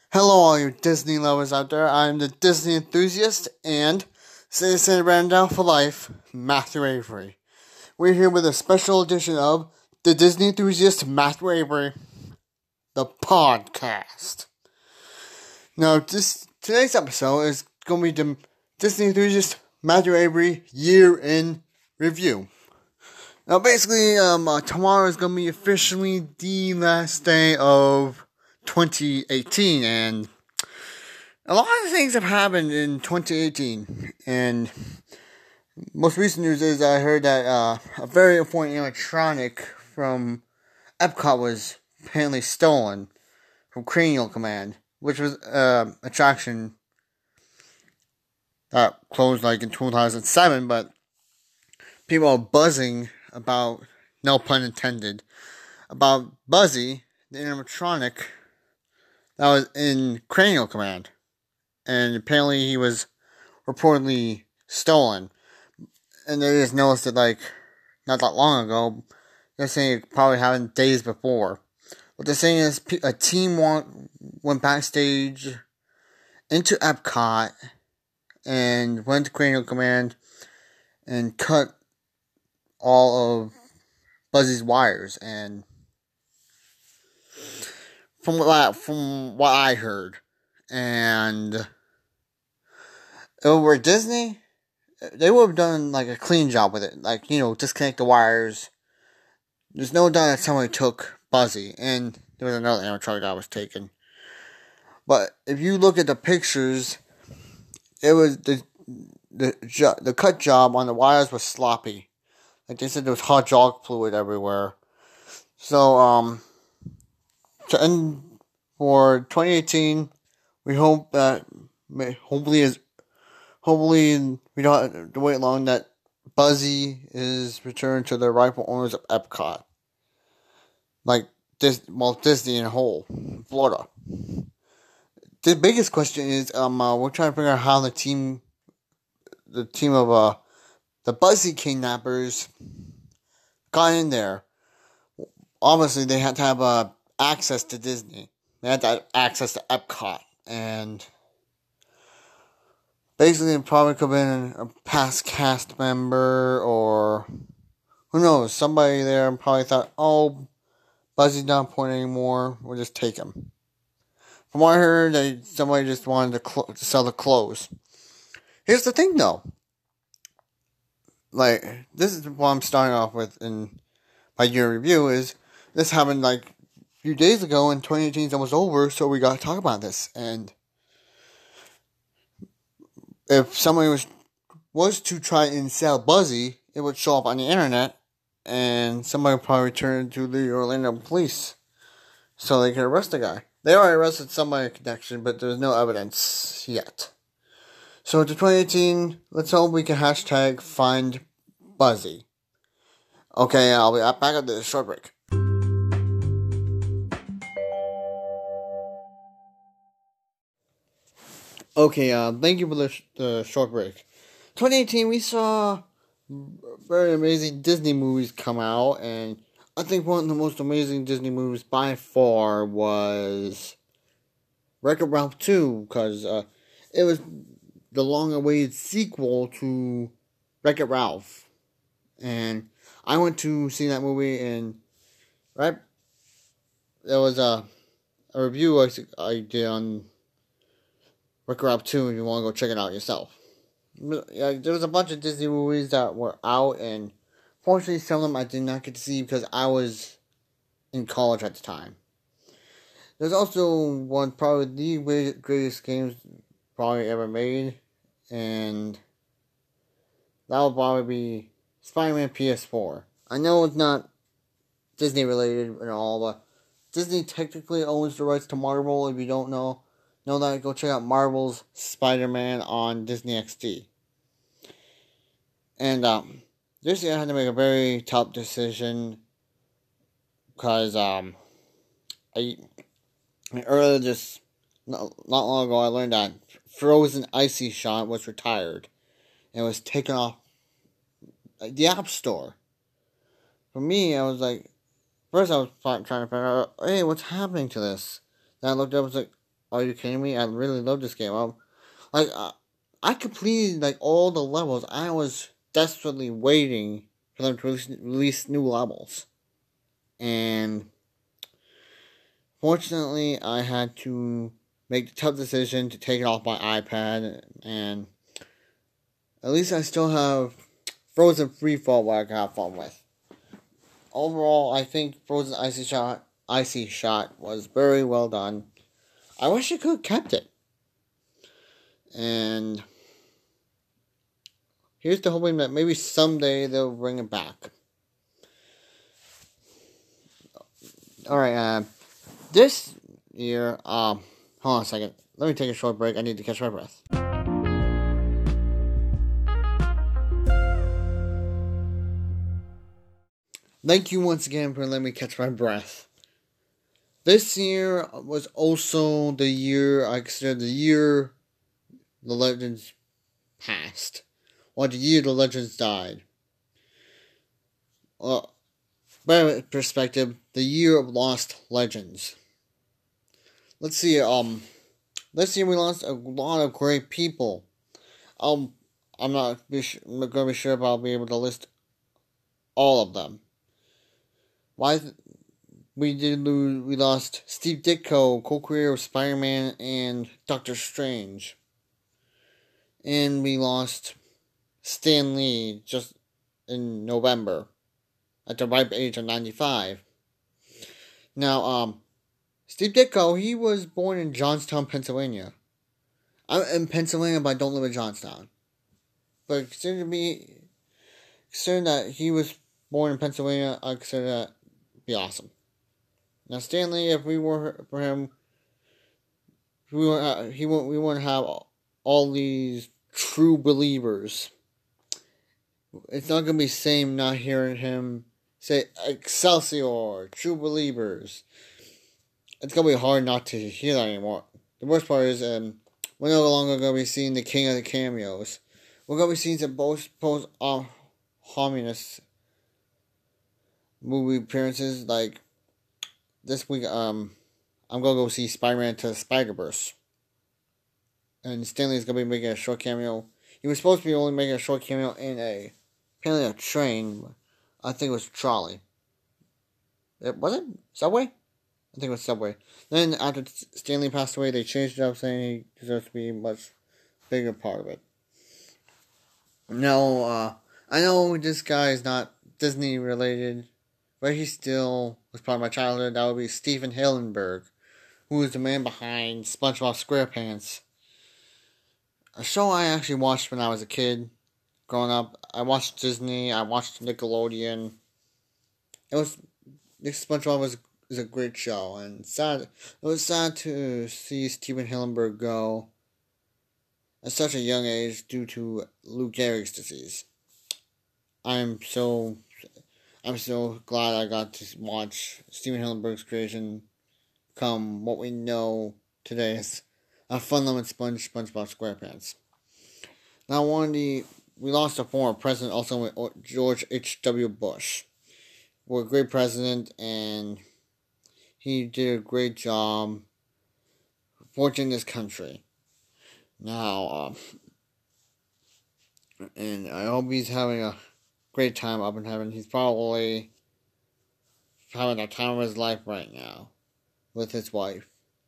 Hello, all you Disney lovers out there. I'm the Disney enthusiast and citizen Randall for life, Matthew Avery. We're here with a special edition of the Disney enthusiast Matthew Avery, the podcast. Now, today's episode is going to be the Disney enthusiast Matthew Avery year in review. Now, basically, tomorrow is going to be officially the last day of 2018, and a lot of things have happened in 2018, and most recent news is I heard that a very important electronic from Epcot was apparently stolen from Cranial Command, which was an attraction that closed like in 2007, but people are buzzing about, no pun intended, about Buzzy, the animatronic that was in Cranial Command. And apparently he was reportedly stolen. And they just noticed it like not that long ago. They're saying it probably happened days before. What they're saying is a team went backstage into Epcot and went to Cranial Command and cut all of Buzzy's wires. And from what I heard, and over at Disney, they would have done like a clean job with it, like, disconnect the wires. There's no doubt that somebody took Buzzy, and there was another animatronic that was taken. But if you look at the pictures, it was the cut job on the wires was sloppy. Like they said, there was hydraulic fluid everywhere. So to end for 2018, we hope that hopefully we don't have to wait long, that Buzzy is returned to the rightful owners of Epcot. Like Walt Disney in whole, Florida. The biggest question is, we're trying to figure out how the team of the Buzzy kidnappers got in there. Obviously, they had to have access to Disney. They had to have access to Epcot, and basically, it probably could have been a past cast member, or who knows, somebody there probably thought, oh, Buzzy's not important anymore, we'll just take him. From what I heard, somebody just wanted to sell the clothes. Here's the thing, though. Like, this is what I'm starting off with in my year review, is this happened like a few days ago, and 2018 is almost over, so we gotta talk about this. And if somebody was to try and sell Buzzy, it would show up on the internet, and somebody would probably turn to the Orlando police so they could arrest the guy. They already arrested somebody in connection, but there's no evidence yet. So to 2018, let's hope we can hashtag find Buzzy. Okay, I'll be back at the short break. Okay, thank you for the short break. 2018, we saw very amazing Disney movies come out, and I think one of the most amazing Disney movies by far was Wreck-It Ralph 2, because it was the long-awaited sequel to Wreck-It Ralph. And I went to see that movie, and right, there was a review I did on Wreck-It Ralph 2, if you want to go check it out yourself. Yeah, there was a bunch of Disney movies that were out, and fortunately some of them I did not get to see because I was in college at the time. There's also probably the greatest games probably ever made, and that will probably be Spider-Man PS4. I know it's not Disney related and all, but Disney technically owns the rights to Marvel. If you don't know that, go check out Marvel's Spider-Man on Disney XD. And this year I had to make a very tough decision, because earlier just not long ago I learned that Frozen Icy Shot was retired and was taken off the App Store. For me, I was like, first I was trying to figure out, hey, what's happening to this? Then I looked up and was like, are you kidding me? I really love this game. I completed like all the levels. I was desperately waiting for them to release new levels. And fortunately, I had to make the tough decision to take it off my iPad, and at least I still have Frozen Freefall where I can have fun with. Overall, I think Frozen Icy Shot was very well done. I wish I could have kept it. And here's the hoping that maybe someday they'll bring it back. Alright, this year, hold on a second. Let me take a short break. I need to catch my breath. Thank you once again for letting me catch my breath. This year was also the year I consider the year the legends passed. Or the year the legends died. Well, by perspective, the year of lost legends. Let's see, this year we lost a lot of great people. I'm not going to be sure if I'll be able to list all of them. We lost Steve Ditko, co-creator of Spider-Man and Doctor Strange. And we lost Stan Lee just in November at the ripe age of 95. Now, Steve Ditko, he was born in Johnstown, Pennsylvania. I'm in Pennsylvania, but I don't live in Johnstown. But considering that he was born in Pennsylvania, I consider that to be awesome. Now, Stan Lee, if we were for him, we wouldn't have all these true believers. It's not going to be the same not hearing him say Excelsior, true believers. It's going to be hard not to hear that anymore. The worst part is we're no longer going to be seeing the king of the cameos. We're going to be seeing some post-harmonious movie appearances. Like this week, I'm going to go see Spider-Man to the Spider-Verse. And Stanley's going to be making a short cameo. He was supposed to be only making a short cameo in apparently a train. I think it was trolley. Was it Subway? I think it was Subway. Then after Stanley passed away, they changed it up, saying he deserves to be a much bigger part of it. Now, I know this guy is not Disney related, but he still was part of my childhood. That would be Stephen Hillenburg, who is the man behind SpongeBob SquarePants. A show I actually watched when I was a kid, growing up. I watched Disney, I watched Nickelodeon. SpongeBob was a great show, and it was sad to see Stephen Hillenburg go at such a young age due to Lou Gehrig's disease. I'm so glad I got to watch Stephen Hillenburg's creation become what we know today as a fun-loving SpongeBob SquarePants. Now, we lost a former president also with George H.W. Bush. Was a great president, and he did a great job forging this country. Now, and I hope he's having a great time up in heaven. He's probably having the time of his life right now with his wife.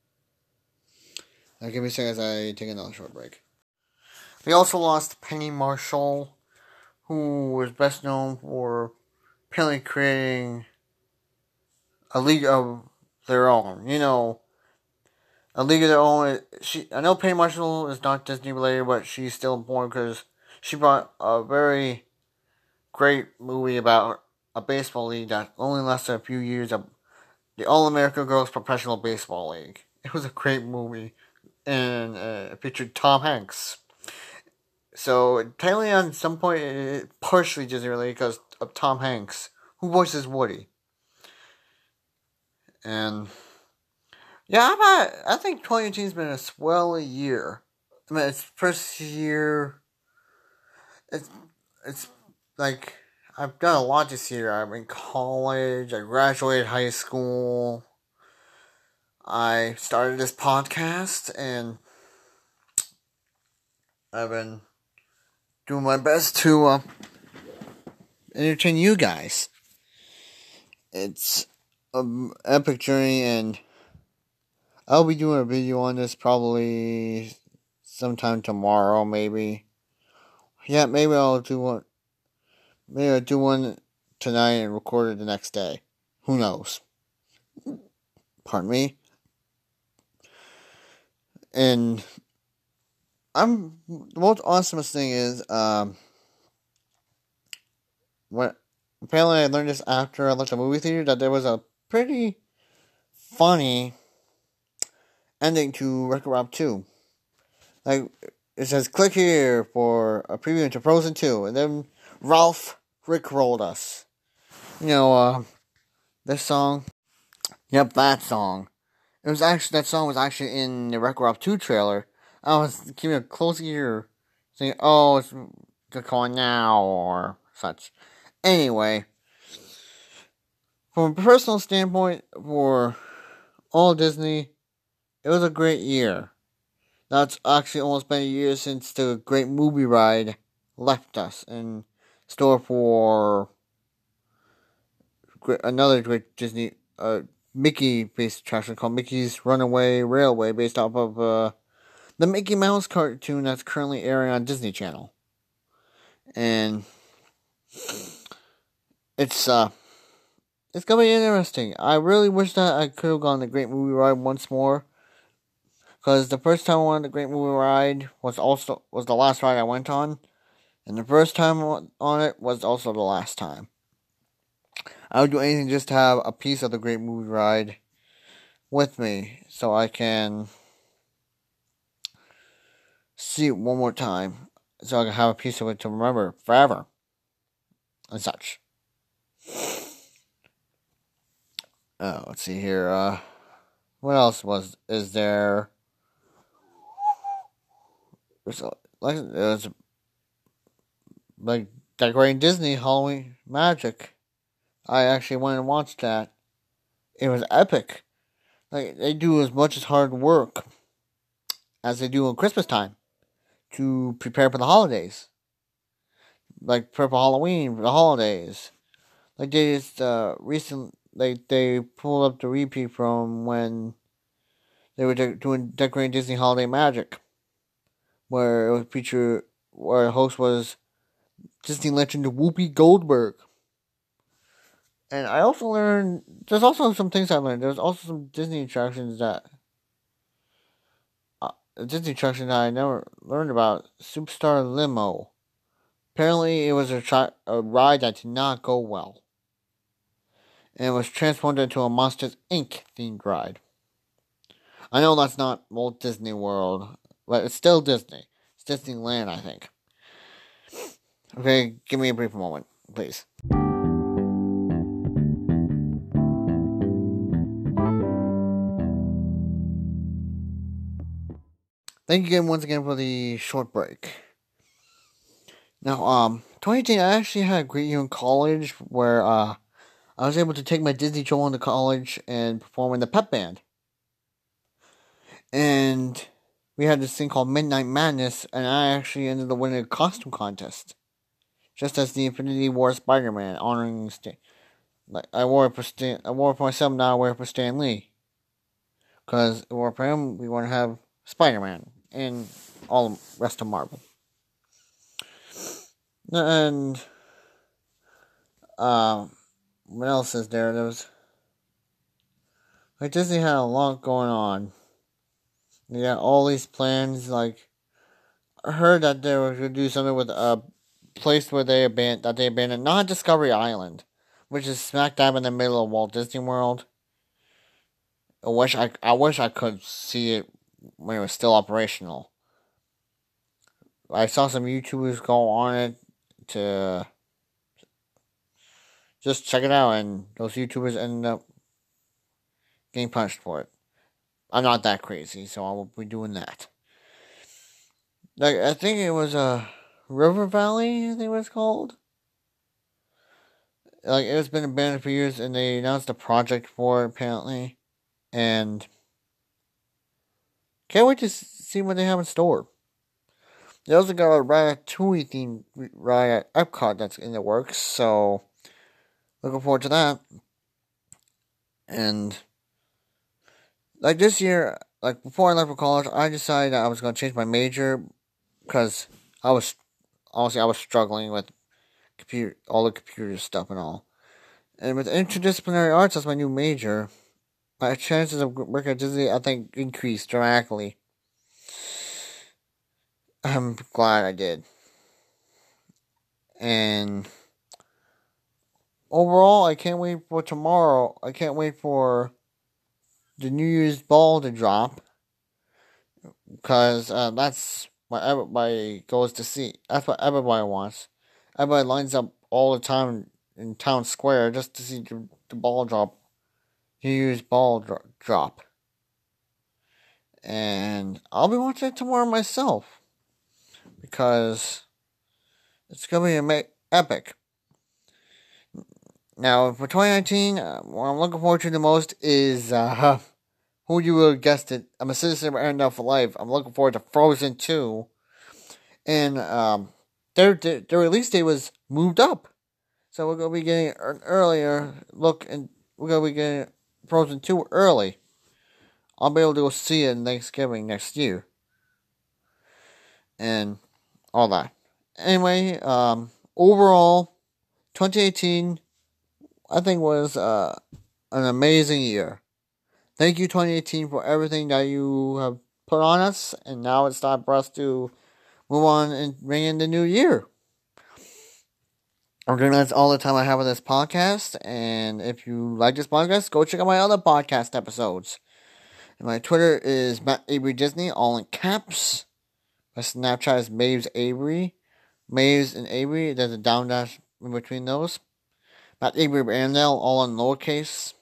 Now, give me a second as I take another short break. We also lost Penny Marshall, who was best known for apparently creating a League of Their Own. You know, a League of Their Own. I know Penny Marshall is not Disney related, but she's still important because she brought a very great movie about a baseball league that only lasted a few years. The All-America Girls Professional Baseball League. It was a great movie, and it featured Tom Hanks. So, technically on some point, it partially Disney related because of Tom Hanks, who voices Woody. And, yeah, I think 2018 has been a swell year. I mean, it's first year, it's like, I've done a lot this year. I'm in college, I graduated high school. I started this podcast, and I've been doing my best to entertain you guys. It's an epic journey, and I'll be doing a video on this probably sometime tomorrow, maybe. Yeah, maybe I'll do one. Maybe I'll do one tonight and record it the next day. Who knows? Pardon me. And the most awesomest thing is, when apparently I learned this after I left the movie theater, that there was a pretty funny ending to Wreck-It Ralph 2. Like, it says, click here for a preview into Frozen 2, and then Ralph rickrolled us. This song. Yep, that song. That song was actually in the Wreck-It Ralph 2 trailer. I was keeping a close ear, saying, oh, it's going now, or such. Anyway, from a personal standpoint, for all Disney, it was a great year. That's actually almost been a year since the Great Movie Ride left us, in store for another great Disney, Mickey-based attraction called Mickey's Runaway Railway, based off of the Mickey Mouse cartoon that's currently airing on Disney Channel. And it's gonna be interesting. I really wish that I could have gone the Great Movie Ride once more, because the first time I went on the Great Movie Ride was the last ride I went on, and the first time on it was also the last time. I would do anything just to have a piece of the Great Movie Ride with me, so I can see it one more time, so I can have a piece of it to remember forever, and such. Let's see here. What else is there? It was like decorating Disney Halloween Magic. I actually went and watched that. It was epic. Like, they do as much as hard work as they do on Christmas time to prepare for the holidays. Like, prepare for Halloween, for the holidays. Like, they just they pulled up the repeat from when they were doing decorating Disney Holiday Magic, where it was where the host was Disney legend Whoopi Goldberg. And I also learned, there's also some things I learned. There's also some Disney attractions that I never learned about. Superstar Limo. Apparently, it was a ride that did not go well, and it was transformed into a Monsters Inc. themed ride. I know that's not Walt Disney World, but it's still Disney. It's Disneyland, I think. Okay, give me a brief moment, please. Thank you again once again for the short break. Now, 2018, I actually had a great year in college where I was able to take my Disney children into college and perform in the pep band. And we had this thing called Midnight Madness, and I actually ended up winning a costume contest, just as the Infinity War Spider-Man, honoring I wore it for myself. Now I wear it for Stan Lee, because I wore it for him. We want to have Spider-Man and all the rest of Marvel. And what else is there? Disney had a lot going on. They got all these plans. Like, I heard that they were going to do something with a place where they abandoned, not Discovery Island, which is smack dab in the middle of Walt Disney World. I wish I could see it when it was still operational. I saw some YouTubers go on it to just check it out, and those YouTubers ended up getting punished for it. I'm not that crazy, so I won't be doing that. Like, I think it was River Valley, I think it was called. Like, it's been abandoned for years, and they announced a project for it, apparently. And Can't wait to see what they have in store. They also got a Ratatouille themed ride at Epcot that's in the works, so looking forward to that. And like this year, like before I left for college, I decided that I was going to change my major because I was struggling with all the computer stuff and all. And with interdisciplinary arts as my new major, my chances of working at Disney, I think, increased dramatically. I'm glad I did. And overall, I can't wait for tomorrow. I can't wait for the New Year's ball to drop. Because that's what everybody goes to see. That's what everybody wants. Everybody lines up all the time in Town Square just to see the ball drop. New Year's ball drop. And I'll be watching it tomorrow myself. Because it's going to be epic. Now, for 2019, what I'm looking forward to the most is, who you would have guessed it, I'm a citizen of Arendelle for life. I'm looking forward to Frozen 2. And, their release date was moved up. So we're going to be getting an earlier look, and we're going to be getting Frozen 2 early. I'll be able to go see it in Thanksgiving next year. And all that. Anyway, overall, 2018, I think was an amazing year. Thank you, 2018, for everything that you have put on us. And now it's time for us to move on and bring in the new year. Okay, that's all the time I have on this podcast. And if you like this podcast, go check out my other podcast episodes. And my Twitter is Matt Avery Disney, all in caps. My Snapchat is Maves Avery. Maves and Avery, there's a down dash in between those. Matt Avery Arendelle, all in lowercase.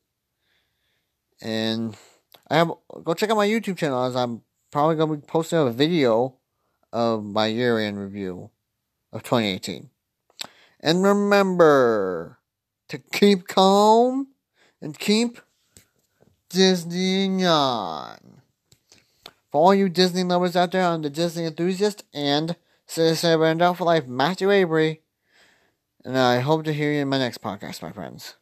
And go check out my YouTube channel, as I'm probably going to be posting a video of my year-end review of 2018. And remember to keep calm and keep Disneying on. For all you Disney lovers out there, I'm the Disney enthusiast and citizen of Arendelle for life, Matthew Avery. And I hope to hear you in my next podcast, my friends.